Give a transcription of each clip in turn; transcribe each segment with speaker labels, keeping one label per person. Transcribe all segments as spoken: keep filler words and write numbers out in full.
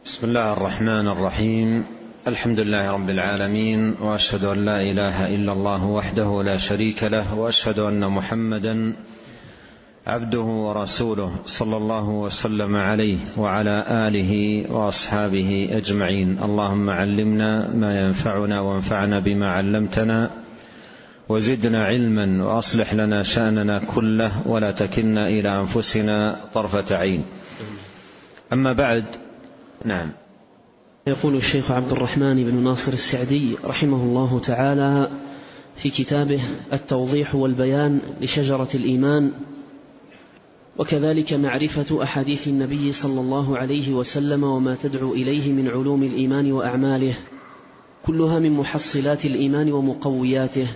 Speaker 1: بسم الله الرحمن الرحيم. الحمد لله رب العالمين، وأشهد أن لا إله إلا الله وحده لا شريك له، وأشهد أن محمدا عبده ورسوله صلى الله وسلم عليه وعلى آله وأصحابه أجمعين. اللهم علمنا ما ينفعنا وانفعنا بما علمتنا وزدنا علما، وأصلح لنا شأننا كله ولا تكلنا إلى أنفسنا طرفة عين. أما بعد، نعم.
Speaker 2: يقول الشيخ عبد الرحمن بن ناصر السعدي رحمه الله تعالى في كتابه التوضيح والبيان لشجرة الإيمان، وكذلك معرفة أحاديث النبي صلى الله عليه وسلم وما تدعو إليه من علوم الإيمان وأعماله، كلها من محصلات الإيمان ومقوياته.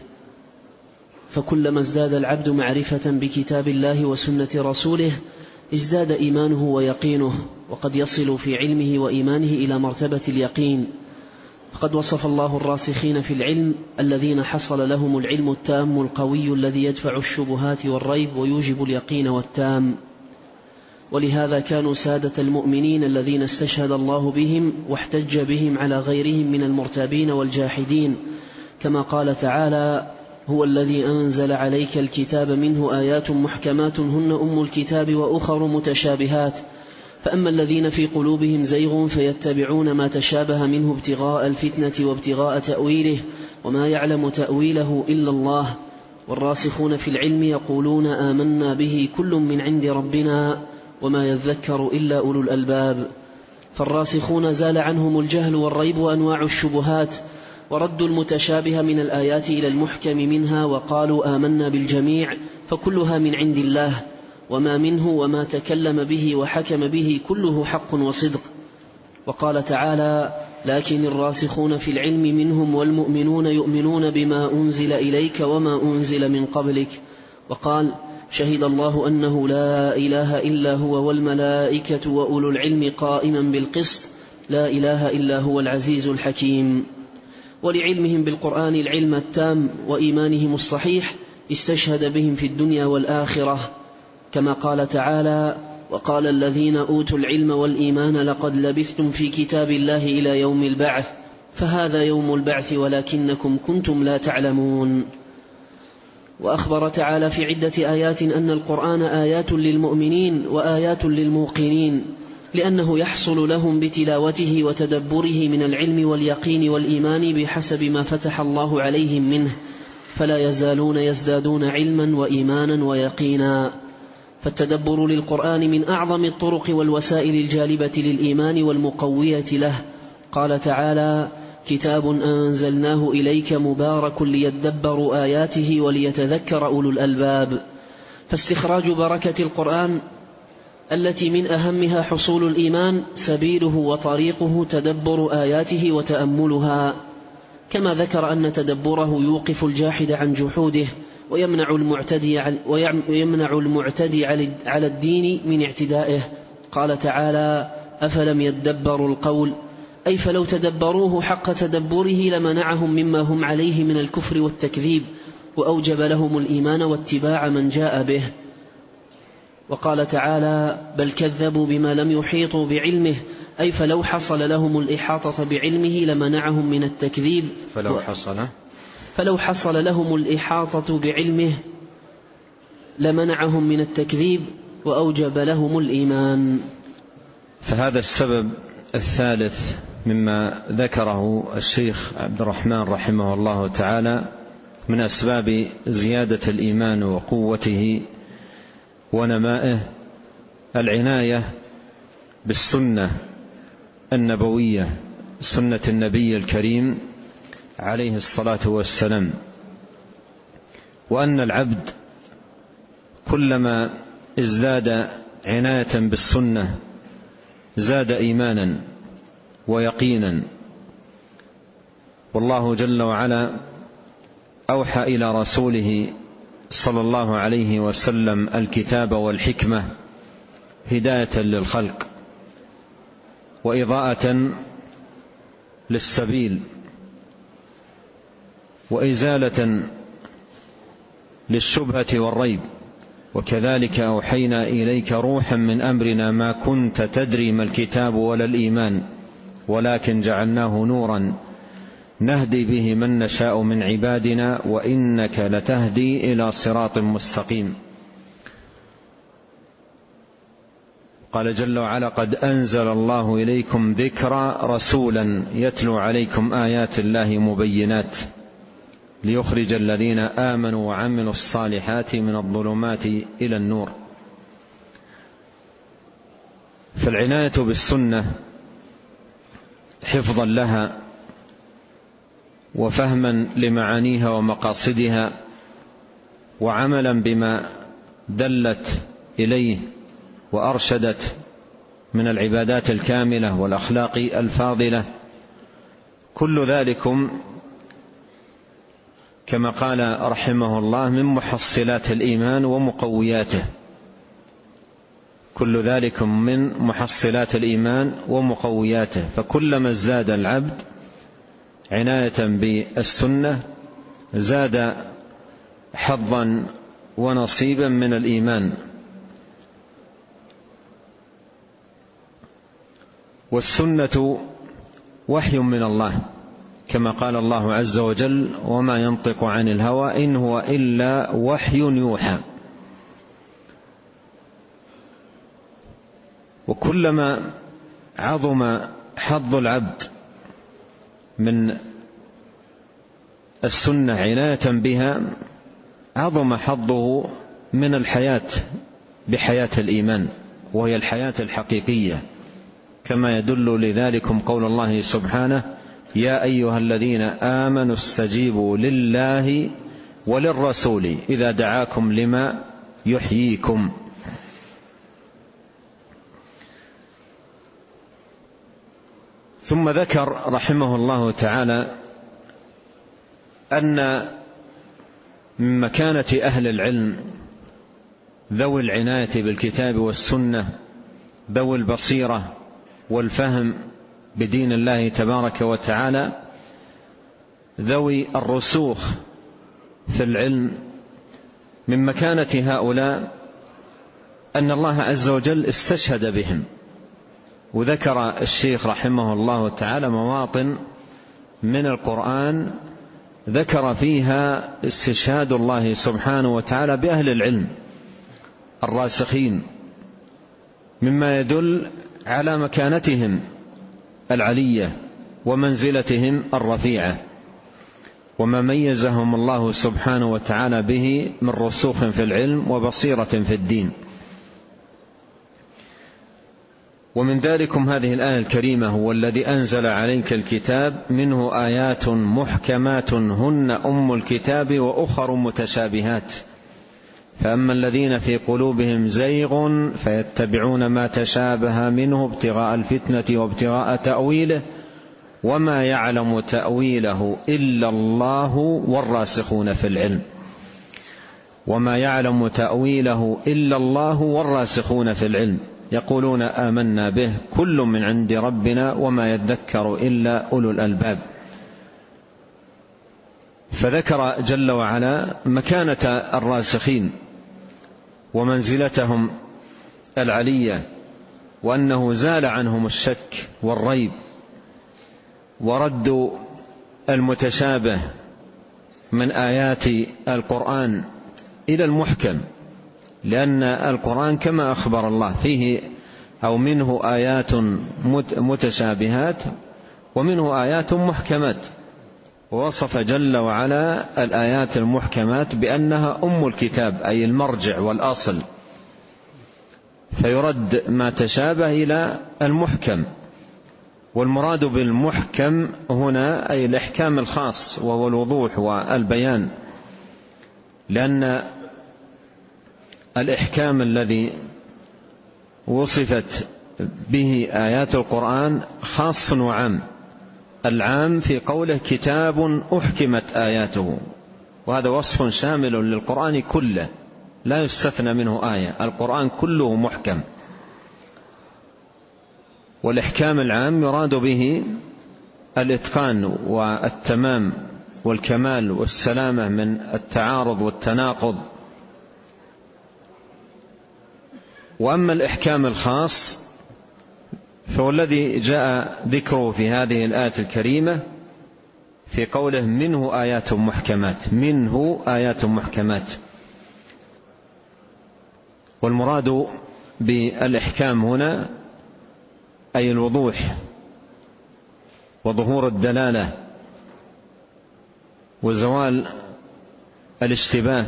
Speaker 2: فكلما ازداد العبد معرفة بكتاب الله وسنة رسوله ازداد إيمانه ويقينه، وقد يصل في علمه وإيمانه إلى مرتبة اليقين. فقد وصف الله الراسخين في العلم الذين حصل لهم العلم التام القوي الذي يدفع الشبهات والريب ويوجب اليقين والتام. ولهذا كانوا سادة المؤمنين الذين استشهد الله بهم واحتج بهم على غيرهم من المرتابين والجاحدين، كما قال تعالى: هو الذي أنزل عليك الكتاب منه آيات محكمات هن أم الكتاب وأخر متشابهات، فأما الذين في قلوبهم زيغ فيتبعون ما تشابه منه ابتغاء الفتنة وابتغاء تأويله وما يعلم تأويله إلا الله، والراسخون في العلم يقولون آمنا به كل من عند ربنا وما يذكر إلا أولو الألباب. فالراسخون زال عنهم الجهل والريب وأنواع الشبهات، وردوا المتشابه من الآيات إلى المحكم منها، وقالوا آمنا بالجميع فكلها من عند الله، وما منه وما تكلم به وحكم به كله حق وصدق. وقال تعالى: لكن الراسخون في العلم منهم والمؤمنون يؤمنون بما أنزل إليك وما أنزل من قبلك. وقال: شهد الله أنه لا إله إلا هو والملائكة وأولو العلم قائما بالقسط لا إله إلا هو العزيز الحكيم. ولعلمهم بالقرآن العلم التام وإيمانهم الصحيح استشهد بهم في الدنيا والآخرة، كما قال تعالى: وقال الذين أوتوا العلم والإيمان لقد لبثتم في كتاب الله إلى يوم البعث فهذا يوم البعث ولكنكم كنتم لا تعلمون. وأخبر تعالى في عدة آيات أن القرآن آيات للمؤمنين وآيات للموقنين، لأنه يحصل لهم بتلاوته وتدبره من العلم واليقين والإيمان بحسب ما فتح الله عليهم منه، فلا يزالون يزدادون علما وإيمانا ويقينا. فالتدبر للقرآن من أعظم الطرق والوسائل الجالبة للإيمان والمقوية له. قال تعالى: كتاب أنزلناه إليك مبارك ليدبروا آياته وليتذكر أولو الألباب. فاستخراج بركة القرآن التي من أهمها حصول الإيمان سبيله وطريقه تدبر آياته وتأملها، كما ذكر أن تدبره يوقف الجاحد عن جحوده ويمنع المعتدي ويمنع المعتدي على الدين من اعتدائه. قال تعالى: أفلم يدبروا القول، أي فلو تدبروه حق تدبره لمنعهم مما هم عليه من الكفر والتكذيب، وأوجب لهم الإيمان واتباع من جاء به. وقال تعالى: بل كذبوا بما لم يحيطوا بعلمه، أي فلو حصل لهم الإحاطة بعلمه لمنعهم من التكذيب
Speaker 1: فلو حصل
Speaker 2: فلو حصل لهم الإحاطة بعلمه لمنعهم من التكذيب وأوجب لهم الإيمان.
Speaker 1: فهذا السبب الثالث مما ذكره الشيخ عبد الرحمن رحمه الله تعالى من أسباب زيادة الإيمان وقوته ونمائه العناية بالسنة النبوية، سنة النبي الكريم عليه الصلاة والسلام، وأن العبد كلما ازداد عناية بالسنة زاد إيمانا ويقينا. والله جل وعلا أوحى إلى رسوله صلى الله عليه وسلم الكتاب والحكمة هداية للخلق وإضاءة للسبيل وإزالة للشبهة والريب. وكذلك أوحينا إليك روحا من أمرنا ما كنت تدري ما الكتاب ولا الإيمان ولكن جعلناه نورا نهدي به من نشاء من عبادنا وإنك لتهدي إلى صراط مستقيم. قال جل وعلا: قد أنزل الله إليكم ذكرا رسولا يتلو عليكم آيات الله مبينات ليخرج الذين آمنوا وعملوا الصالحات من الظلمات إلى النور. فالعناية بالسنة حفظا لها وفهما لمعانيها ومقاصدها وعملا بما دلت إليه وأرشدت من العبادات الكاملة والأخلاق الفاضلة، كل ذلكم كما قال رحمه الله من محصلات الإيمان ومقوياته، كل ذلكم من محصلات الإيمان ومقوياته. فكلما ازداد العبد عناية بالسنة زاد حظا ونصيبا من الإيمان. والسنة وحي من الله، كما قال الله عز وجل: وما ينطق عن الهوى إن هو إلا وحي يوحى. وكلما عظم حظ العبد من السنة عناية بها عظم حظه من الحياة بحياة الإيمان، وهي الحياة الحقيقية، كما يدل لذلكم قول الله سبحانه: يا أيها الذين آمنوا استجيبوا لله وللرسول إذا دعاكم لما يحييكم. ثم ذكر رحمه الله تعالى أن من مكانة أهل العلم ذوي العناية بالكتاب والسنة، ذوي البصيرة والفهم بدين الله تبارك وتعالى، ذوي الرسوخ في العلم، من مكانة هؤلاء أن الله عز وجل استشهد بهم. وذكر الشيخ رحمه الله تعالى مواطن من القرآن ذكر فيها استشهاد الله سبحانه وتعالى بأهل العلم الراسخين، مما يدل على مكانتهم العلية ومنزلتهم الرفيعة، وما ميزهم الله سبحانه وتعالى به من رسوخ في العلم وبصيرة في الدين. ومن ذلكم هذه الآية الكريمة: هو الذي أنزل عليك الكتاب منه آيات محكمات هن أم الكتاب وأخر متشابهات فأما الذين في قلوبهم زيغ فيتبعون ما تشابه منه ابتغاء الفتنة وابتغاء تأويله وما يعلم تأويله إلا الله والراسخون في العلم وما يعلم تأويله إلا الله والراسخون في العلم يقولون آمنا به كل من عند ربنا وما يذكر إلا أولو الألباب. فذكر جل وعلا مكانة الراسخين ومنزلتهم العلية، وأنه زال عنهم الشك والريب وردوا المتشابه من آيات القرآن إلى المحكم، لأن القرآن كما أخبر الله فيه أو منه آيات متشابهات ومنه آيات محكمات، ووصف جل وعلا الآيات المحكمات بأنها أم الكتاب أي المرجع والأصل، فيرد ما تشابه إلى المحكم. والمراد بالمحكم هنا أي الإحكام الخاص وهو الوضوح والبيان، لأن الإحكام الذي وصفت به آيات القرآن خاص وعام. العام في قوله كتاب أحكمت آياته، وهذا وصف شامل للقرآن كله لا يستثنى منه آية، القرآن كله محكم. والإحكام العام يراد به الإتقان والتمام والكمال والسلامة من التعارض والتناقض. وأما الإحكام الخاص فهو الذي جاء ذكره في هذه الآية الكريمة في قوله منه آيات محكمات، منه آيات محكمات. والمراد بالإحكام هنا أي الوضوح وظهور الدلالة وزوال الاشتباه.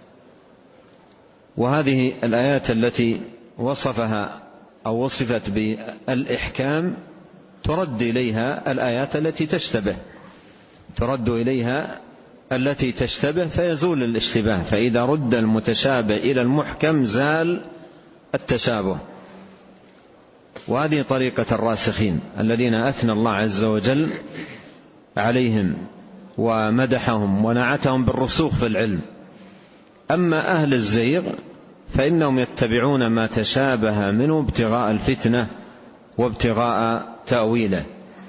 Speaker 1: وهذه الآيات التي وصفها أو وصفت بالإحكام ترد إليها الآيات التي تشتبه، ترد إليها التي تشتبه فيزول الاشتباه. فإذا رد المتشابه إلى المحكم زال التشابه. وهذه طريقة الراسخين الذين أثنى الله عز وجل عليهم ومدحهم ونعتهم بالرسوخ في العلم. أما أهل الزيغ فإنهم يتبعون ما تشابه منه ابتغاء الفتنة وابتغاء تأويله.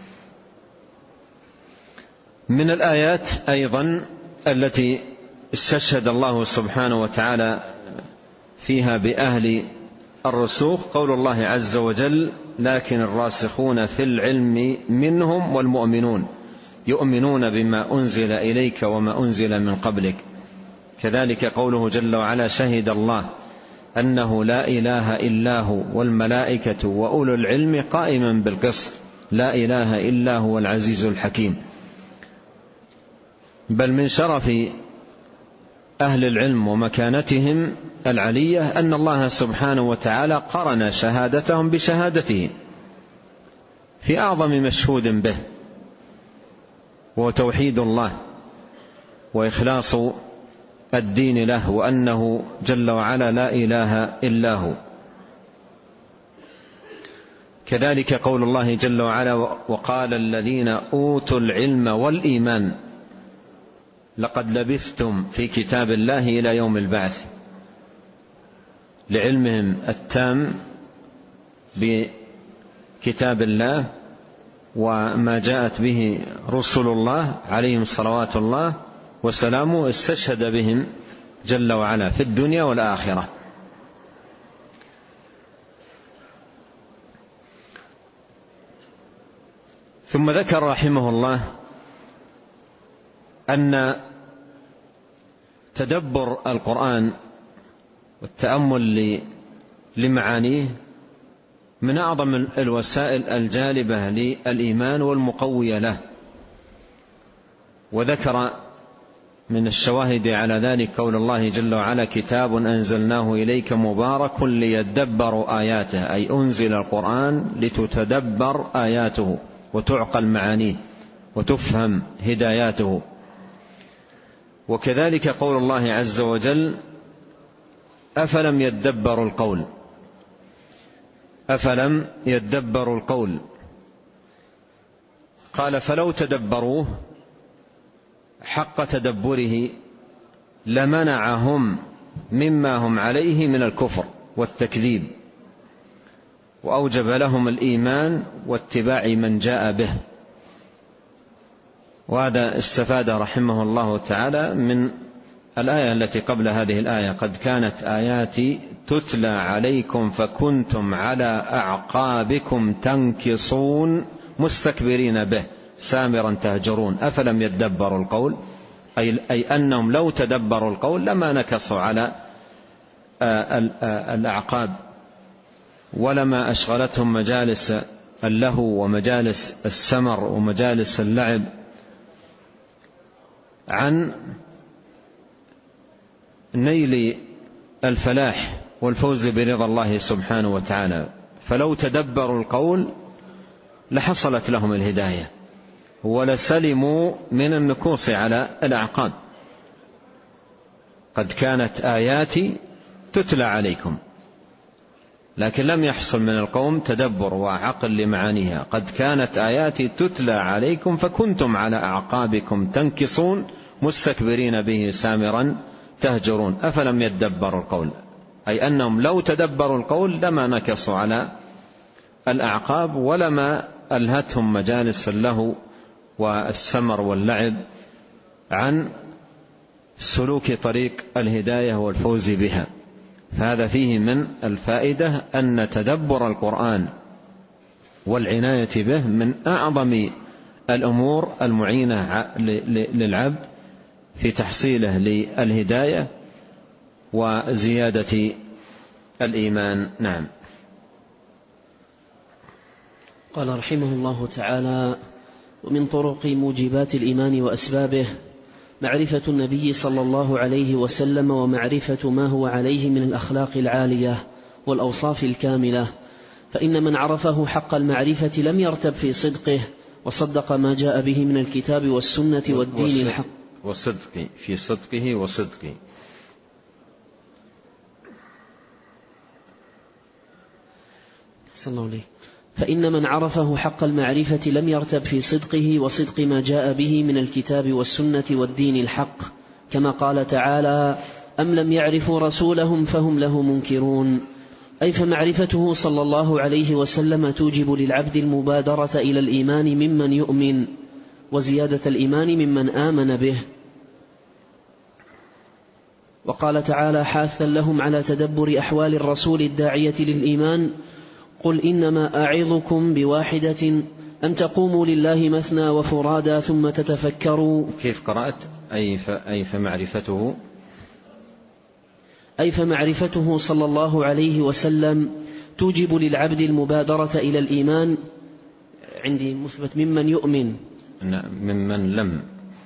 Speaker 1: من الآيات أيضا التي استشهد الله سبحانه وتعالى فيها بأهل الرسوخ قول الله عز وجل لكن الراسخون في العلم منهم والمؤمنون يؤمنون بما أنزل إليك وما أنزل من قبلك. كذلك قوله جل وعلا شهد الله أنه لا إله إلا هو والملائكة وأولو العلم قائما بالقسط لا إله إلا هو العزيز الحكيم. بل من شرف أهل العلم ومكانتهم العلية أن الله سبحانه وتعالى قرن شهادتهم بشهادته في أعظم مشهود به، وهو توحيد الله وإخلاص الدين له، وأنه جل وعلا لا إله إلا هو. كذلك قول الله جل وعلا وقال الذين أوتوا العلم والإيمان لقد لبثتم في كتاب الله إلى يوم البعث، لعلمهم التام بكتاب الله وما جاءت به رسل الله عليهم صلوات الله وسلامه، استشهد بهم جل وعلا في الدنيا والآخرة. ثم ذكر رحمه الله أن تدبر القرآن والتأمل لمعانيه من أعظم الوسائل الجالبة للإيمان والمقوية له. وذكر من الشواهد على ذلك قول الله جل وعلا كتاب أنزلناه إليك مبارك ليدبروا آياته، أي أنزل القرآن لتتدبر آياته وتعقل معانيه وتفهم هداياته. وكذلك قول الله عز وجل أفلم يدبروا القول، أفلم يدبروا القول، قال فلو تدبروه حق تدبره لمنعهم مما هم عليه من الكفر والتكذيب، وأوجب لهم الإيمان واتباع من جاء به. وهذا استفاد رحمه الله تعالى من الآية التي قبل هذه الآية قد كانت آياتي تتلى عليكم فكنتم على أعقابكم تنكصون مستكبرين به سامرا تهجرون أفلم يدبروا القول، أي, أي أنهم لو تدبروا القول لما نكصوا على الأعقاب ولما أشغلتهم مجالس اللهو ومجالس السمر ومجالس اللعب عن نيل الفلاح والفوز برضا الله سبحانه وتعالى. فلو تدبروا القول لحصلت لهم الهداية ولسلموا من النكوص على الأعقاب. قد كانت آياتي تتلى عليكم، لكن لم يحصل من القوم تدبر وعقل لمعانيها. قد كانت آياتي تتلى عليكم فكنتم على أعقابكم تنكصون مستكبرين به سامرا تهجرون أفلم يدبروا القول، أي أنهم لو تدبروا القول لما نكصوا على الأعقاب ولما ألهتهم مجالس اللهو والسمر واللعب عن سلوك طريق الهداية والفوز بها. فهذا فيه من الفائدة أن تدبر القرآن والعناية به من أعظم الأمور المعينة للعبد في تحصيله للهداية وزيادة الإيمان. نعم.
Speaker 2: قال رحمه الله تعالى: ومن طرق موجبات الإيمان وأسبابه معرفة النبي صلى الله عليه وسلم ومعرفة ما هو عليه من الأخلاق العالية والأوصاف الكاملة، فإن من عرفه حق المعرفة لم يرتب في صدقه وصدق ما جاء به من الكتاب والسنة والدين الحق.
Speaker 1: وصدقه في صدقه وصدقه
Speaker 2: صلى الله عليه. فإن من عرفه حق المعرفة لم يرتب في صدقه وصدق ما جاء به من الكتاب والسنة والدين الحق، كما قال تعالى: أم لم يعرفوا رسولهم فهم له منكرون. أي فمعرفته صلى الله عليه وسلم توجب للعبد المبادرة إلى الإيمان ممن يؤمن، وزيادة الإيمان ممن آمن به. وقال تعالى حاثا لهم على تدبر أحوال الرسول الداعية للإيمان: قل إنما أعظكم بواحدة أن تقوموا لله مثنى وفرادا ثم تتفكروا.
Speaker 1: كيف قرأت؟ أي فمعرفته
Speaker 2: أي فمعرفته صلى الله عليه وسلم توجب للعبد المبادرة إلى الإيمان. عندي مثبت ممن يؤمن،
Speaker 1: ممن لم.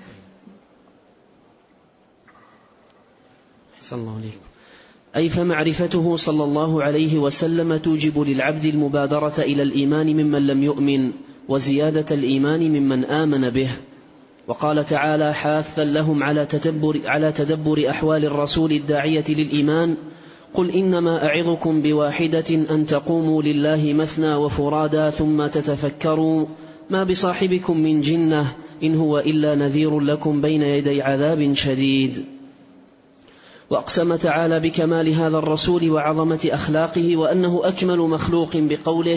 Speaker 2: صلى الله عليه. أي فمعرفته صلى الله عليه وسلم توجب للعبد المبادرة إلى الإيمان ممن لم يؤمن، وزيادة الإيمان ممن آمن به. وقال تعالى حاثا لهم على تدبر, على تدبر أحوال الرسول الداعية للإيمان: قل إنما أعظكم بواحدة أن تقوموا لله مثنى وفرادا ثم تتفكروا ما بصاحبكم من جنة إن هو إلا نذير لكم بين يدي عذاب شديد. وأقسم تعالى بكمال هذا الرسول وعظمة أخلاقه وأنه أكمل مخلوق بقوله: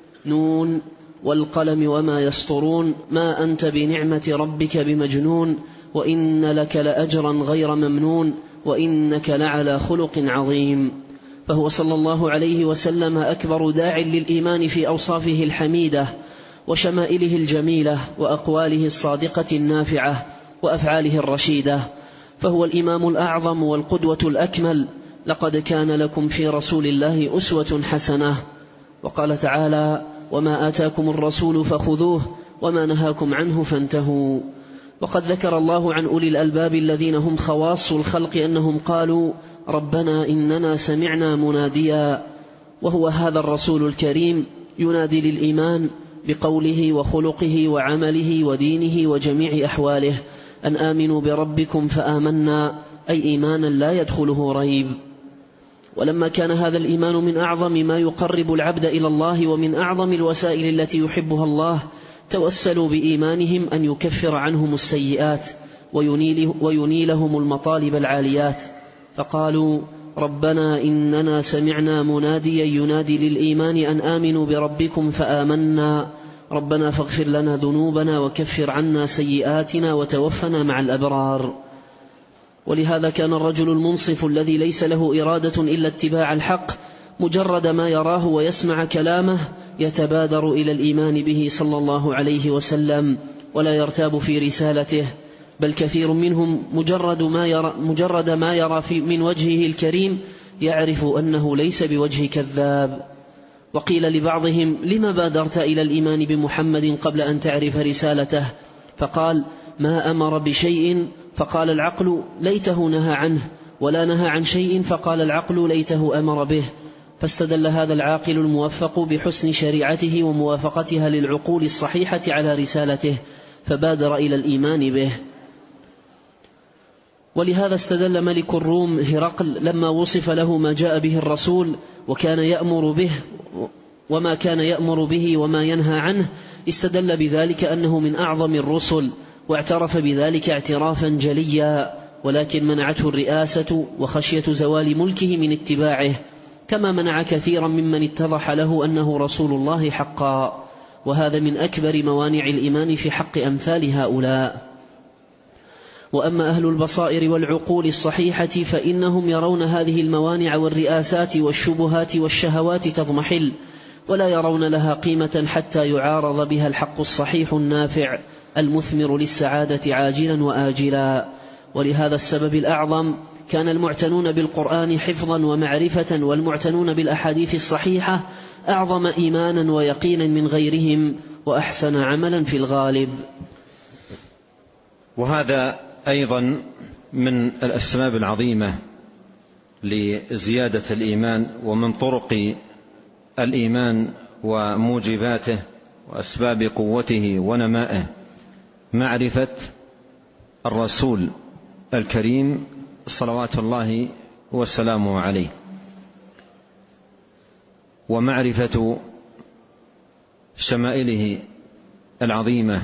Speaker 2: نون والقلم وما يسطرون ما أنت بنعمة ربك بمجنون وإن لك لأجرا غير ممنون وإنك لعلى خلق عظيم. فهو صلى الله عليه وسلم أكبر داع للإيمان في أوصافه الحميدة وشمائله الجميلة وأقواله الصادقة النافعة وأفعاله الرشيدة، فهو الإمام الأعظم والقدوة الأكمل. لقد كان لكم في رسول الله أسوة حسنة. وقال تعالى: وما آتاكم الرسول فخذوه وما نهاكم عنه فانتهوا. وقد ذكر الله عن أولي الألباب الذين هم خواص الخلق أنهم قالوا: ربنا إننا سمعنا مناديا، وهو هذا الرسول الكريم ينادي للإيمان بقوله وخلقه وعمله ودينه وجميع أحواله أن آمنوا بربكم فآمنا، أي إيمانا لا يدخله ريب. ولما كان هذا الإيمان من أعظم ما يقرب العبد إلى الله ومن أعظم الوسائل التي يحبها الله، توسلوا بإيمانهم أن يكفر عنهم السيئات وينيل وينيلهم المطالب العاليات، فقالوا: ربنا إننا سمعنا مناديا ينادي للإيمان أن آمنوا بربكم فآمنا، ربنا فاغفر لنا ذنوبنا وكفر عنا سيئاتنا وتوفنا مع الأبرار. ولهذا كان الرجل المنصف الذي ليس له إرادة إلا اتباع الحق مجرد ما يراه ويسمع كلامه يتبادر إلى الإيمان به صلى الله عليه وسلم ولا يرتاب في رسالته، بل كثير منهم مجرد ما يرى, مجرد ما يرى في من وجهه الكريم يعرف أنه ليس بوجه كذاب. وقيل لبعضهم: لما بادرت إلى الإيمان بمحمد قبل أن تعرف رسالته؟ فقال: ما أمر بشيء فقال العقل ليته نهى عنه، ولا نهى عن شيء فقال العقل ليته أمر به، فاستدل هذا العاقل الموفق بحسن شريعته وموافقتها للعقول الصحيحة على رسالته فبادر إلى الإيمان به. ولهذا استدل ملك الروم هرقل لما وصف له ما جاء به الرسول وكان يأمر به وما كان يأمر به وما ينهى عنه، استدل بذلك أنه من أعظم الرسل، واعترف بذلك اعترافا جليا، ولكن منعته الرئاسة وخشية زوال ملكه من اتباعه، كما منع كثيرا ممن اتضح له أنه رسول الله حقا، وهذا من أكبر موانع الإيمان في حق أمثال هؤلاء. وأما أهل البصائر والعقول الصحيحة فإنهم يرون هذه الموانع والرئاسات والشبهات والشهوات تضمحل، ولا يرون لها قيمة حتى يعارض بها الحق الصحيح النافع المثمر للسعادة عاجلا وآجلا. ولهذا السبب الأعظم كان المعتنون بالقرآن حفظا ومعرفة والمعتنون بالأحاديث الصحيحة أعظم إيمانا ويقينا من غيرهم وأحسن عملا في الغالب.
Speaker 1: وهذا أيضا من الأسباب العظيمة لزيادة الإيمان، ومن طرق الإيمان وموجباته وأسباب قوته ونمائه معرفة الرسول الكريم صلوات الله وسلامه عليه، ومعرفة شمائله العظيمة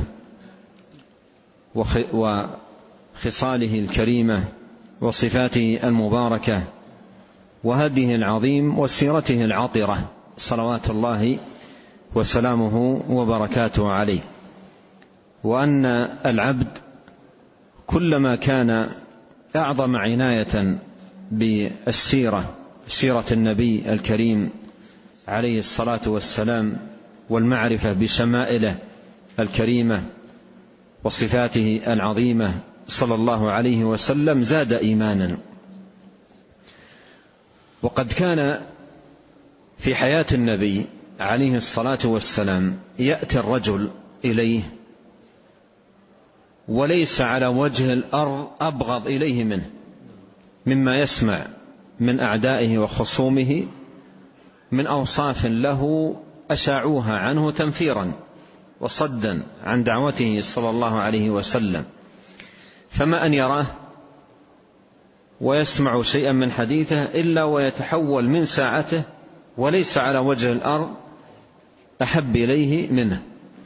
Speaker 1: وخصاله الكريمة وصفاته المباركة وهديه العظيم وسيرته العطرة صلوات الله وسلامه وبركاته عليه. وأن العبد كلما كان أعظم عناية بالسيرة، سيرة النبي الكريم عليه الصلاة والسلام، والمعرفة بشمائله الكريمة وصفاته العظيمة صلى الله عليه وسلم، زاد إيمانا. وقد كان في حياة النبي عليه الصلاة والسلام يأتي الرجل إليه وليس على وجه الأرض أبغض إليه منه، مما يسمع من أعدائه وخصومه من أوصاف له أشاعوها عنه تنفيرا وصدا عن دعوته صلى الله عليه وسلم، فما أن يراه ويسمع شيئا من حديثه إلا ويتحول من ساعته وليس على وجه الأرض أحب إليه منه.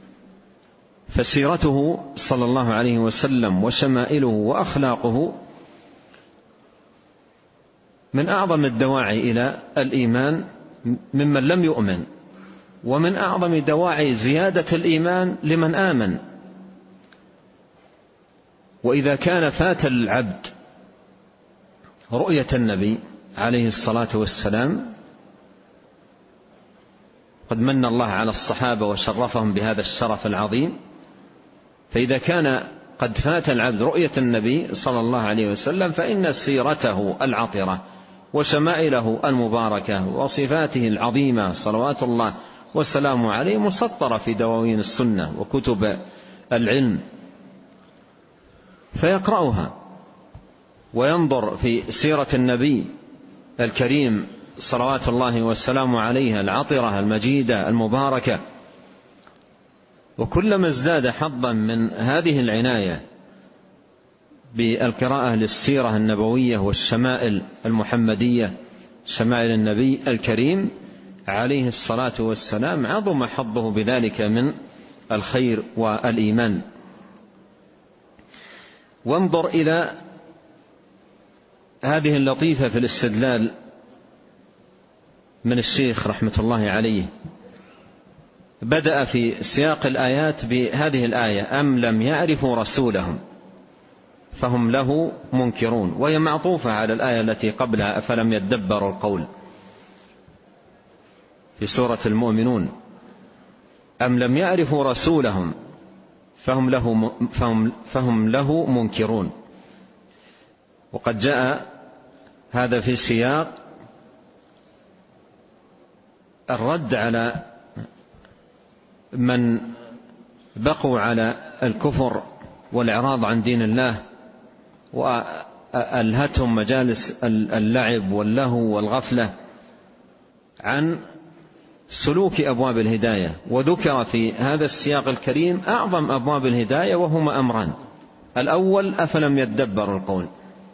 Speaker 1: فسيرته صلى الله عليه وسلم وشمائله وأخلاقه من أعظم الدواعي إلى الإيمان ممن لم يؤمن، ومن أعظم دواعي زيادة الإيمان لمن آمن. وإذا كان فات العبد رؤية النبي عليه الصلاة والسلام، قد من الله على الصحابة وشرفهم بهذا الشرف العظيم، فإذا كان قد فات العبد رؤية النبي صلى الله عليه وسلم فإن سيرته العطرة وشمائله المباركة وصفاته العظيمة صلوات الله والسلام عليه مسطرة في دواوين السنة وكتب العلم، فيقرأها وينظر في سيرة النبي الكريم صلوات الله والسلام عليه العطرة المجيدة المباركة. وكلما ازداد حظا من هذه العناية بالقراءة للسيرة النبوية والشمائل المحمدية، شمائل النبي الكريم عليه الصلاة والسلام، عظم حظه بذلك من الخير والإيمان. وانظر إلى هذه اللطيفة في الاستدلال من الشيخ رحمة الله عليه، بدأ في سياق الآيات بهذه الآية: أم لم يعرفوا رسولهم فهم له منكرون، وهي معطوفة على الآية التي قبلها: أفلم يدبروا القول في سورة المؤمنون. أم لم يعرفوا رسولهم فهم له, فهم, فهم له منكرون. وقد جاء هذا في سياق الرد على من بقوا على الكفر والإعراض عن دين الله وألهتهم مجالس اللعب واللهو والغفلة عن سلوك أبواب الهداية. وذكر في هذا السياق الكريم أعظم أبواب الهداية، وهما أمران: الأول أفلم يدبروا القول،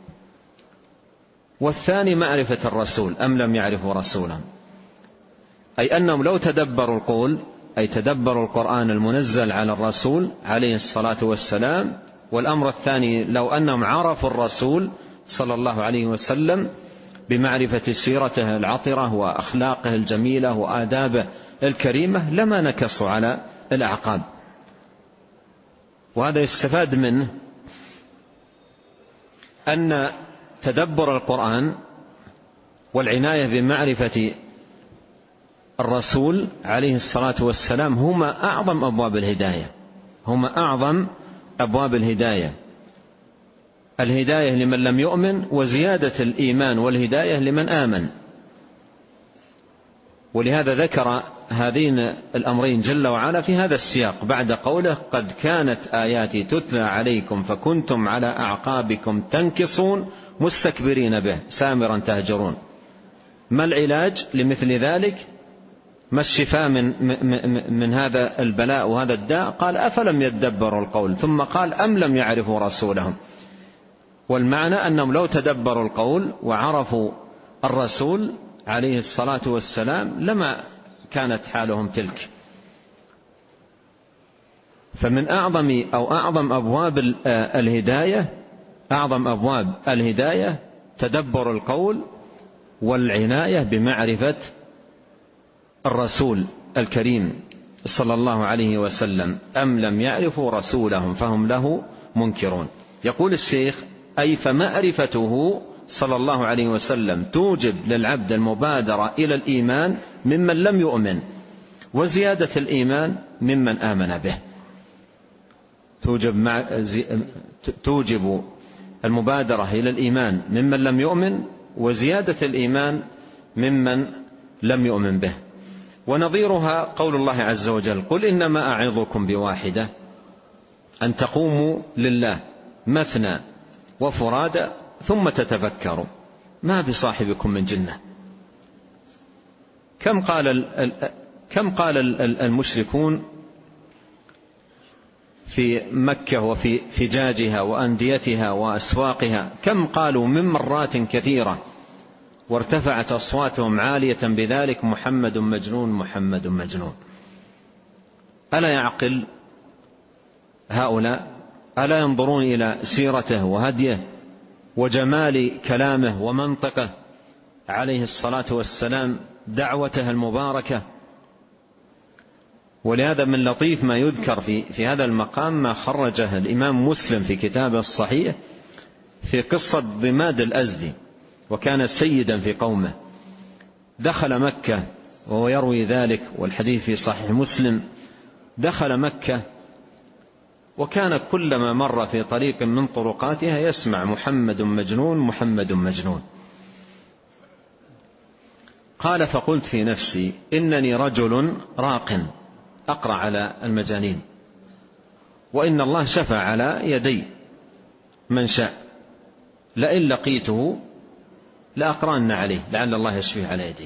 Speaker 1: والثاني معرفة الرسول. أم لم يعرفوا رسولهم، أي أنهم لو تدبروا القول، أي تدبروا القرآن المنزل على الرسول عليه الصلاة والسلام. والأمر الثاني لو أنهم عرفوا الرسول صلى الله عليه وسلم بمعرفة سيرته العطرة وأخلاقه الجميلة وآدابه الكريمة لما نكصوا على الأعقاب. وهذا يستفاد منه أن تدبر القرآن والعناية بمعرفة الرسول عليه الصلاة والسلام هما أعظم أبواب الهداية، هما أعظم أبواب الهداية، الهداية لمن لم يؤمن، وزيادة الإيمان والهداية لمن آمن. ولهذا ذكر هذين الأمرين جل وعلا في هذا السياق بعد قوله: قد كانت آياتي تتلى عليكم فكنتم على أعقابكم تنكصون مستكبرين به سامرا تهجرون. ما العلاج لمثل ذلك؟ ما الشفاء من, من, من هذا البلاء وهذا الداء؟ قال: أفلم يدبروا القول، ثم قال: أم لم يعرفوا رسولهم. والمعنى أنهم لو تدبروا القول وعرفوا الرسول عليه الصلاة والسلام لما كانت حالهم تلك. فمن أعظم أو أعظم أبواب الهداية أعظم أبواب الهداية تدبر القول والعناية بمعرفة الرسول الكريم صلى الله عليه وسلم. أم لم يعرفوا رسولهم فهم له منكرون. يقول الشيخ: أي فمعرفته صلى الله عليه وسلم توجب للعبد المبادرة إلى الإيمان ممن لم يؤمن، وزيادة الإيمان ممن آمن به. توجب, مع توجب المبادرة إلى الإيمان ممن لم يؤمن، وزيادة الإيمان ممن لم يؤمن به. ونظيرها قول الله عز وجل: قل إنما أعظكم بواحدة أن تقوموا لله مثنى وفرادى ثم تتفكروا ما بصاحبكم من جنة. كم قال كم قال المشركون في مكة وفي فجاجها وأنديتها وأسواقها، كم قالوا من مرات كثيرة وارتفعت أصواتهم عالية بذلك: محمد مجنون، محمد مجنون. ألا يعقل هؤلاء؟ ألا ينظرون إلى سيرته وهديه وجمال كلامه ومنطقه عليه الصلاة والسلام، دعوته المباركة؟ ولهذا من لطيف ما يذكر في, في هذا المقام ما خرجه الإمام مسلم في كتابه الصحيح في قصة ضماد الأزدي، وكان سيدا في قومه. دخل مكة وهو يروي ذلك، والحديث في صحيح مسلم. دخل مكة وكان كلما مر في طريق من طرقاتها يسمع: محمد مجنون، محمد مجنون. قال: فقلت في نفسي إنني رجل راق أقرأ على المجانين، وإن الله شفى على يدي من شاء، لئن لقيته لأقرأن عليه لعل الله يشفيه على يدي.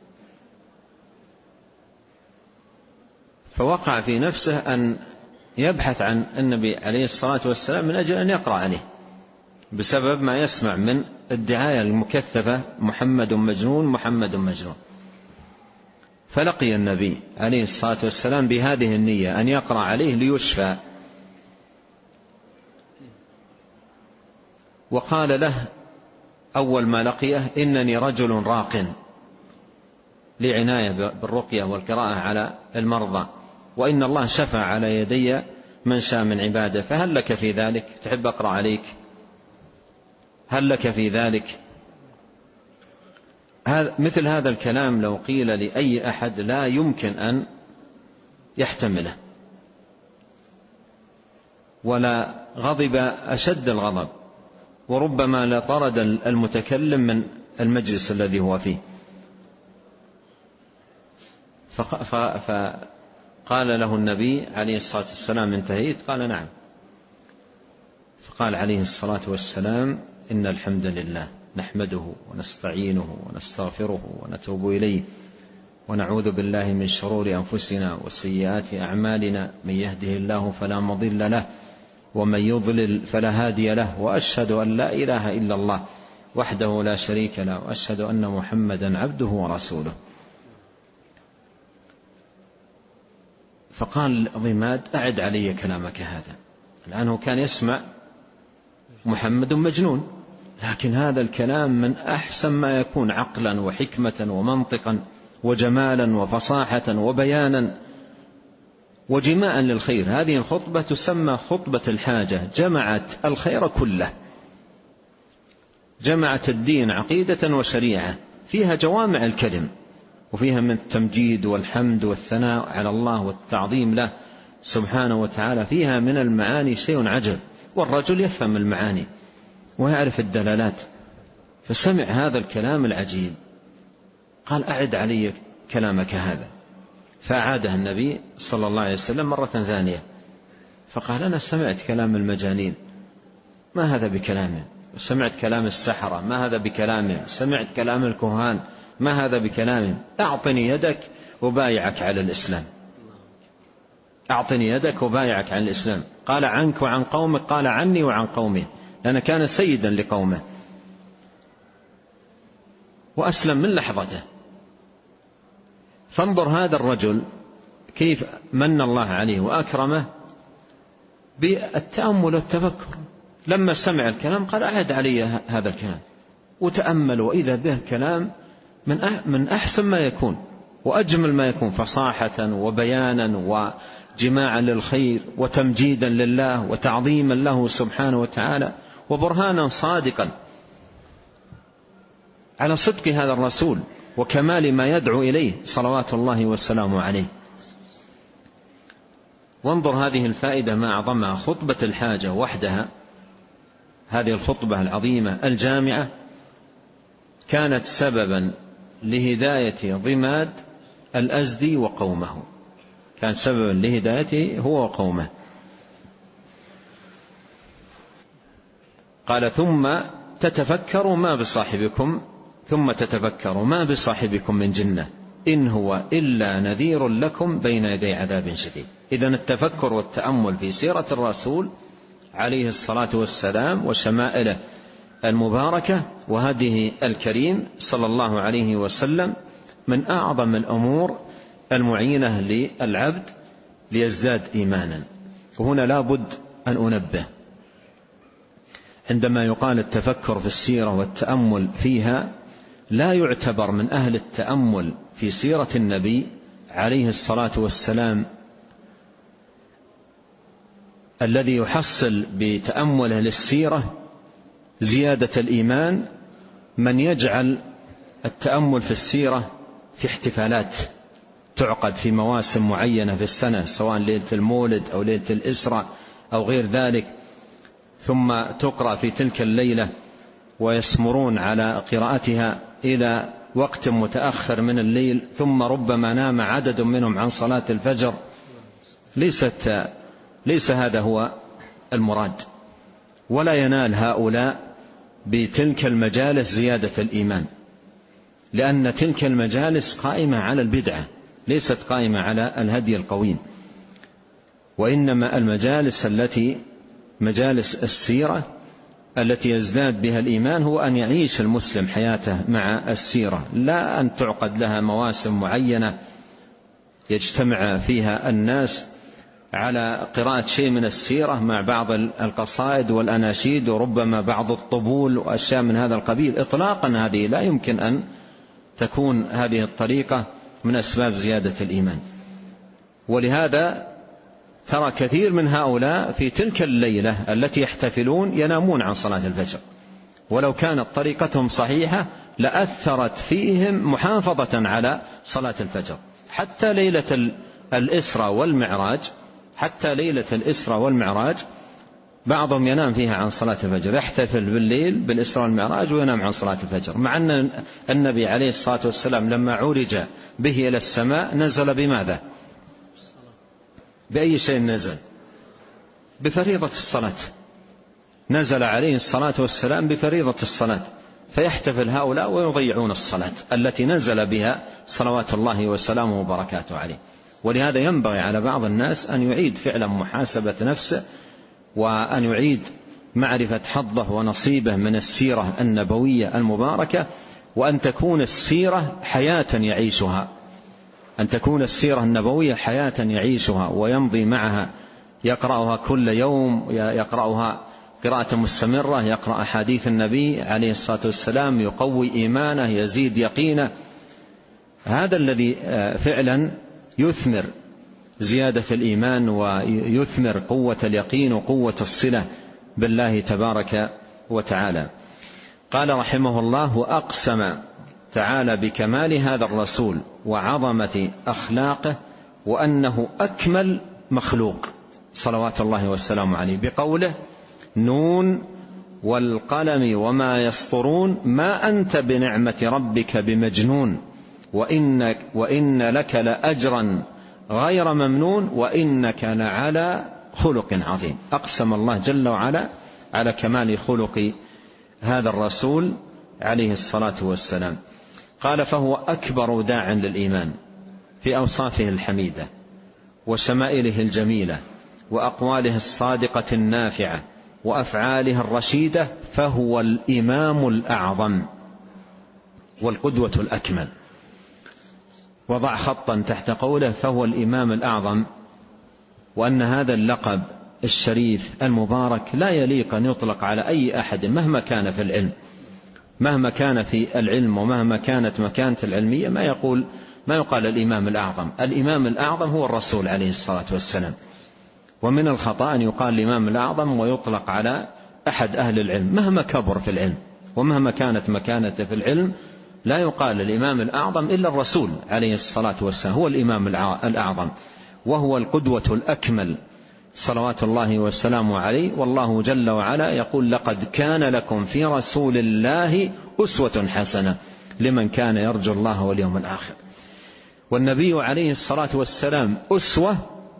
Speaker 1: فوقع في نفسه أن يبحث عن النبي عليه الصلاة والسلام من أجل أن يقرأ عليه، بسبب ما يسمع من الدعاية المكثفة: محمد مجنون، محمد مجنون. فلقي النبي عليه الصلاة والسلام بهذه النية أن يقرأ عليه ليشفى، وقال له أول ما لقيه: إنني رجل راق، لعناية بالرقية والقراءة على المرضى، وإن الله شفى على يدي من شاء من عباده، فهل لك في ذلك؟ تحب أقرأ عليك؟ هل لك في ذلك؟ مثل هذا الكلام لو قيل لأي أحد لا يمكن أن يحتمله، ولا غضب أشد الغضب، وربما لطرد المتكلم من المجلس الذي هو فيه. فقال له النبي عليه الصلاة والسلام: انتهيت؟ قال: نعم. فقال عليه الصلاة والسلام: إن الحمد لله نحمده ونستعينه ونستغفره ونتوب إليه، ونعوذ بالله من شرور أنفسنا وسيئات أعمالنا، من يهده الله فلا مضل له، ومن يضلل فلا هادي له، وأشهد أن لا إله إلا الله وحده لا شريك له، وأشهد أن محمدا عبده ورسوله. فقال ضماد: أعد علي كلامك هذا. لأنه كان يسمع محمد مجنون، لكن هذا الكلام من أحسن ما يكون عقلا وحكمة ومنطقا وجمالا وفصاحة وبيانا وجماعا للخير. هذه الخطبة تسمى خطبة الحاجة، جمعت الخير كله، جمعت الدين عقيدة وشريعة، فيها جوامع الكلم وفيها من التمجيد والحمد والثناء على الله والتعظيم له سبحانه وتعالى، فيها من المعاني شيء عجب، والرجل يفهم المعاني ويعرف الدلالات. فسمع هذا الكلام العجيب، قال: أعد علي كلامك هذا. فأعاده النبي صلى الله عليه وسلم مرة ثانية، فقال: أنا سمعت كلام المجانين، ما هذا بكلامه. سمعت كلام السحرة، ما هذا بكلامه. سمعت كلام الكهان، ما هذا بكلامه. أعطني يدك وبايعك على الإسلام. أعطني يدك وبايعك على الإسلام. قال: عنك وعن قومك؟ قال: عني وعن قومه، لأنه كان سيدا لقومه، وأسلم من لحظته. فانظر هذا الرجل كيف من الله عليه وأكرمه بالتأمل والتفكر. لما سمع الكلام قال: أعد علي هذا الكلام، وتأمل، وإذا به كلام من أحسن ما يكون وأجمل ما يكون، فصاحة وبيانا وجماعا للخير وتمجيدا لله وتعظيما له سبحانه وتعالى، وبرهانا صادقا على صدق هذا الرسول وكمال ما يدعو إليه صلوات الله والسلام عليه. وانظر هذه الفائدة ما أعظمها، خطبة الحاجة وحدها، هذه الخطبة العظيمة الجامعة كانت سببا لهداية ضماد الأزدي وقومه، كان سببا لهدايته هو وقومه. قال: ثم تتفكروا ما بصاحبكم ثم تتفكروا ما بصاحبكم من جنة إن هو إلا نذير لكم بين يدي عذاب شديد. إذن التفكر والتأمل في سيرة الرسول عليه الصلاة والسلام وشمائله المباركة وهديه الكريم صلى الله عليه وسلم من أعظم الأمور المعينة للعبد ليزداد إيمانا. وهنا لا بد أن أنبه، عندما يقال التفكر في السيرة والتأمل فيها، لا يعتبر من أهل التأمل في سيرة النبي عليه الصلاة والسلام الذي يحصل بتأمله للسيرة زيادة الإيمان من يجعل التأمل في السيرة في احتفالات تعقد في مواسم معينة في السنة، سواء ليلة المولد أو ليلة الإسراء أو غير ذلك، ثم تقرأ في تلك الليلة ويسمرون على قراءتها إلى وقت متأخر من الليل، ثم ربما نام عدد منهم عن صلاة الفجر. ليست ليس هذا هو المراد، ولا ينال هؤلاء بتلك المجالس زيادة الإيمان، لأن تلك المجالس قائمة على البدعة، ليست قائمة على الهدي القويم. وإنما المجالس التي مجالس السيرة التي يزداد بها الإيمان هو أن يعيش المسلم حياته مع السيرة، لا أن تعقد لها مواسم معينة يجتمع فيها الناس على قراءة شيء من السيرة مع بعض القصائد والأناشيد وربما بعض الطبول وأشياء من هذا القبيل. إطلاقا هذه لا يمكن أن تكون هذه الطريقة من أسباب زيادة الإيمان. ولهذا ترى كثير من هؤلاء في تلك الليلة التي يحتفلون ينامون عن صلاة الفجر، ولو كانت طريقتهم صحيحة لأثرت فيهم محافظة على صلاة الفجر. حتى ليلة الإسراء والمعراج حتى ليلة الإسراء والمعراج بعضهم ينام فيها عن صلاة الفجر، يحتفل بالليل بالإسراء والمعراج وينام عن صلاة الفجر، مع أن النبي عليه الصلاة والسلام لما عرج به إلى السماء نزل بماذا؟ بأي شيء نزل؟ بفريضة الصلاة، نزل عليه الصلاة والسلام بفريضة الصلاة، فيحتفل هؤلاء ويضيعون الصلاة التي نزل بها صلوات الله وسلامه وبركاته عليه. ولهذا ينبغي على بعض الناس أن يعيد فعلا محاسبة نفسه، وأن يعيد معرفة حظه ونصيبه من السيرة النبوية المباركة، وأن تكون السيرة حياة يعيشها، أن تكون السيرة النبوية حياة يعيشها ويمضي معها، يقرأها كل يوم، يقرأها قراءة مستمرة، يقرأ حديث النبي عليه الصلاة والسلام، يقوي إيمانه، يزيد يقينه. هذا الذي فعلا يثمر زيادة الإيمان ويثمر قوة اليقين وقوة الصلة بالله تبارك وتعالى. قال رحمه الله: وأقسم تعالى بكمال هذا الرسول وعظمة أخلاقه وأنه أكمل مخلوق صلوات الله والسلام عليه بقوله: نون والقلم وما يسطرون ما أنت بنعمة ربك بمجنون وإنك وإن لك لأجرا غير ممنون وإنك لعلى خلق عظيم. أقسم الله جل وعلا على كمال خلق هذا الرسول عليه الصلاة والسلام. قال: فهو أكبر داع للإيمان في أوصافه الحميدة وشمائله الجميلة وأقواله الصادقة النافعة وأفعاله الرشيدة، فهو الإمام الأعظم والقدوة الأكمل. وضع خطا تحت قوله فهو الإمام الأعظم، وأن هذا اللقب الشريف المبارك لا يليق أن يطلق على أي أحد مهما كان في العلم، مهما كان في العلم ومهما كانت مكانة العلمية، ما يقول ما يقال الإمام الأعظم. الإمام الأعظم هو الرسول عليه الصلاة والسلام. ومن الخطأ أن يقال الإمام الأعظم ويطلق على أحد أهل العلم مهما كبر في العلم ومهما كانت مكانته في العلم، لا يقال الإمام الأعظم إلا الرسول عليه الصلاة والسلام، هو الإمام الأعظم وهو القدوة الأكمل صلوات الله والسلام عليه. والله جل وعلا يقول: لقد كان لكم في رسول الله أسوة حسنة لمن كان يرجو الله واليوم الآخر. والنبي عليه الصلاة والسلام أسوة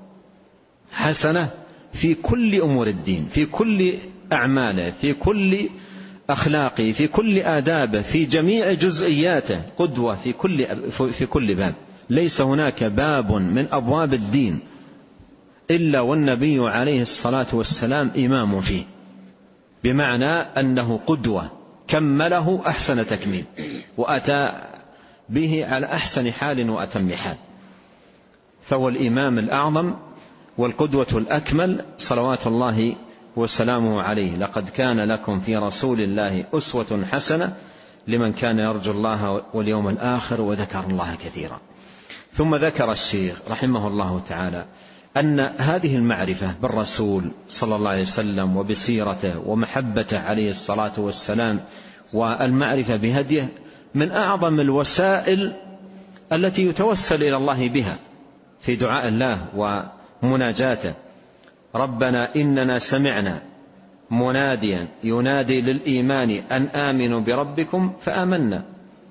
Speaker 1: حسنة في كل أمور الدين، في كل أعماله، في كل أخلاقه، في كل آدابه، في جميع جزئياته، قدوة في كل في كل باب. ليس هناك باب من أبواب الدين إلا والنبي عليه الصلاة والسلام إمام فيه، بمعنى أنه قدوة كمله أحسن تكميل وأتى به على أحسن حال وأتم حال. فهو الإمام الأعظم والقدوة الأكمل صلوات الله وسلامه عليه. لقد كان لكم في رسول الله أسوة حسنة لمن كان يرجو الله واليوم الآخر وذكر الله كثيرا. ثم ذكر الشيخ رحمه الله تعالى أن هذه المعرفة بالرسول صلى الله عليه وسلم وبسيرته ومحبته عليه الصلاة والسلام والمعرفة بهديه من أعظم الوسائل التي يتوسل إلى الله بها في دعاء الله ومناجاته. ربنا إننا سمعنا مناديا ينادي للإيمان أن آمنوا بربكم فآمنا.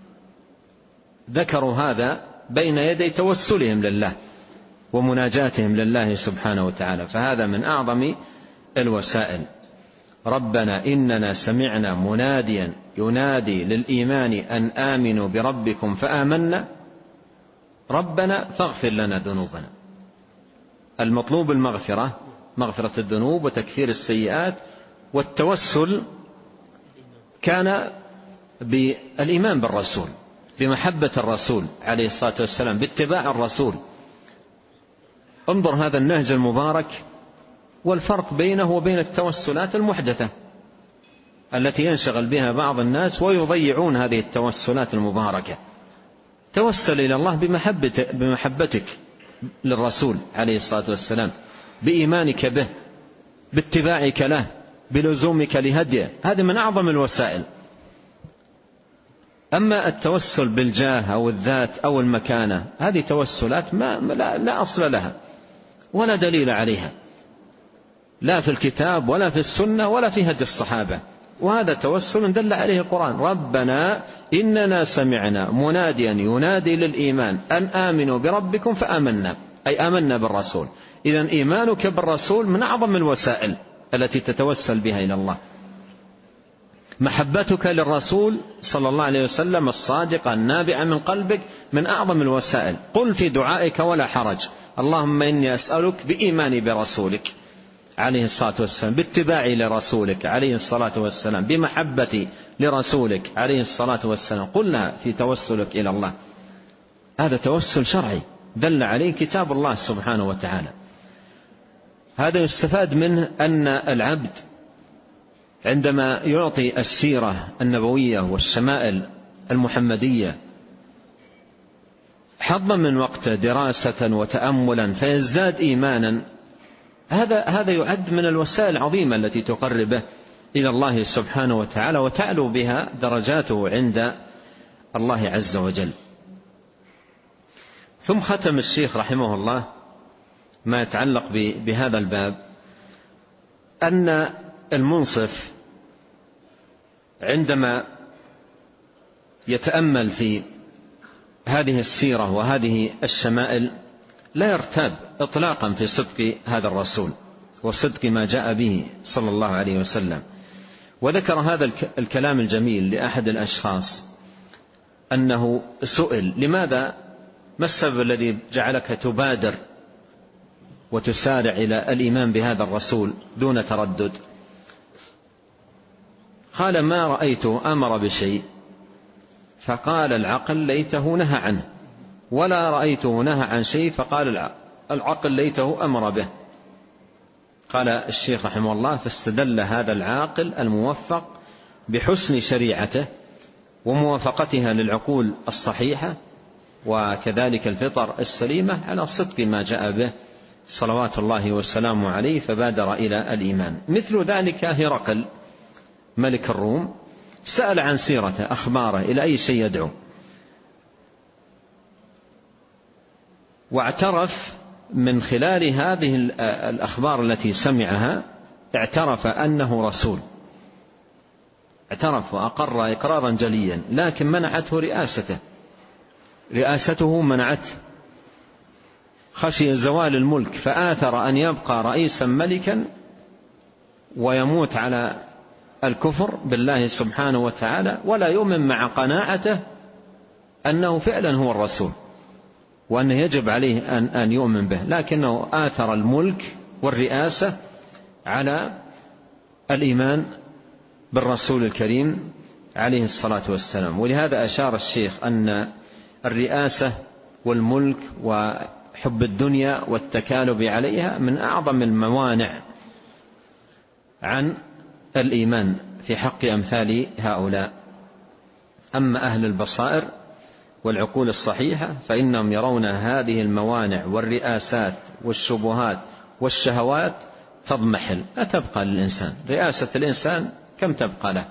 Speaker 1: ذكروا هذا بين يدي توسلهم لله ومناجاتهم لله سبحانه وتعالى، فهذا من أعظم الوسائل. ربنا إننا سمعنا مناديا ينادي للإيمان أن آمنوا بربكم فآمنا ربنا فاغفر لنا ذنوبنا. المطلوب المغفرة، مغفرة الذنوب وتكفير السيئات، والتوسل كان بالإيمان بالرسول، بمحبة الرسول عليه الصلاة والسلام، باتباع الرسول. انظر هذا النهج المبارك والفرق بينه وبين التوسلات المحدثة التي ينشغل بها بعض الناس ويضيعون هذه التوسلات المباركة. توسل إلى الله بمحبتك, بمحبتك للرسول عليه الصلاة والسلام، بإيمانك به، باتباعك له، بلزومك لهديه. هذه من أعظم الوسائل. أما التوسل بالجاه أو الذات أو المكانة، هذه توسلات ما لا, لا أصل لها ولا دليل عليها، لا في الكتاب ولا في السنة ولا في هدي الصحابة. وهذا توسل دل عليه القرآن: ربنا إننا سمعنا مناديا ينادي للإيمان أن آمنوا بربكم فآمنا، أي آمنا بالرسول. إذن إيمانك بالرسول من أعظم الوسائل التي تتوسل بها إلى الله. محبتك للرسول صلى الله عليه وسلم الصادقة النابعة من قلبك من أعظم الوسائل. قل في دعائك ولا حرج: اللهم إني أسألك بإيماني برسولك عليه الصلاة والسلام، باتباعي لرسولك عليه الصلاة والسلام، بمحبتي لرسولك عليه الصلاة والسلام. قلنا في توسلك إلى الله، هذا توسل شرعي دل عليه كتاب الله سبحانه وتعالى. هذا يستفاد منه أن العبد عندما يعطي السيرة النبوية والشمائل المحمدية حظا من وقت دراسة وتأملا فيزداد إيمانا، هذا هذا يعد من الوسائل العظيمة التي تقربه إلى الله سبحانه وتعالى وتعلو بها درجاته عند الله عز وجل. ثم ختم الشيخ رحمه الله ما يتعلق بهذا الباب أن المنصف عندما يتأمل في هذه السيرة وهذه الشمائل لا يرتاب إطلاقا في صدق هذا الرسول وصدق ما جاء به صلى الله عليه وسلم. وذكر هذا الكلام الجميل لأحد الأشخاص أنه سئل: لماذا، ما السبب الذي جعلك تبادر وتسارع إلى الإيمان بهذا الرسول دون تردد؟ قال: ما رأيته أمر بشيء فقال العقل ليته نهى عنه، ولا رأيته نهى عن شيء فقال العقل ليته أمر به. قال الشيخ رحمه الله: فاستدل هذا العاقل الموفق بحسن شريعته وموافقتها للعقول الصحيحة وكذلك الفطر السليمة على صدق ما جاء به صلوات الله والسلام عليه، فبادر إلى الإيمان. مثل ذلك هرقل ملك الروم سأل عن سيرته أخباره إلى أي شيء يدعو، واعترف من خلال هذه الأخبار التي سمعها، اعترف أنه رسول، اعترف وأقر إقرارا جليا، لكن منعته رئاسته رئاسته منعته، خشي زوال الملك فآثر أن يبقى رئيسا ملكا ويموت على الكفر بالله سبحانه وتعالى، ولا يؤمن مع قناعته أنه فعلا هو الرسول وأنه يجب عليه أن, أن يؤمن به، لكنه آثر الملك والرئاسة على الإيمان بالرسول الكريم عليه الصلاة والسلام. ولهذا أشار الشيخ أن الرئاسة والملك وحب الدنيا والتكالب عليها من أعظم الموانع عن الإيمان في حق أمثال هؤلاء. أما أهل البصائر والعقول الصحيحة فإنهم يرون هذه الموانع والرئاسات والشبهات والشهوات تضمحل، لا تبقى للإنسان. رئاسة الإنسان كم تبقى له؟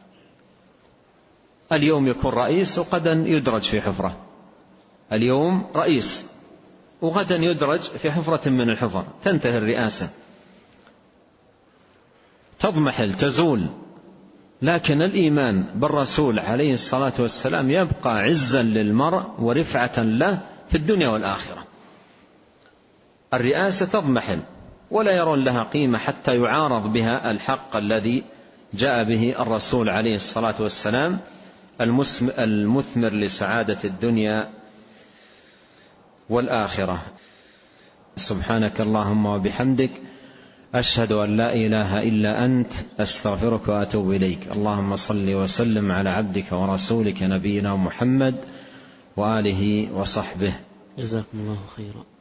Speaker 1: اليوم يكون رئيس وغدا يدرج في حفرة، اليوم رئيس وغدا يدرج في حفرة من الحفر، تنتهي الرئاسة، تضمحل تزول. لكن الإيمان بالرسول عليه الصلاة والسلام يبقى عزا للمرء ورفعة له في الدنيا والآخرة. الرئاسة تضمحل ولا يرون لها قيمة حتى يعارض بها الحق الذي جاء به الرسول عليه الصلاة والسلام المثمر لسعادة الدنيا والآخرة. سبحانك اللهم وبحمدك، أشهد أن لا إله إلا أنت، أستغفرك وأتوب إليك. اللهم صل وسلم على عبدك ورسولك نبينا محمد وآله وصحبه.
Speaker 2: جزاكم الله خيرا.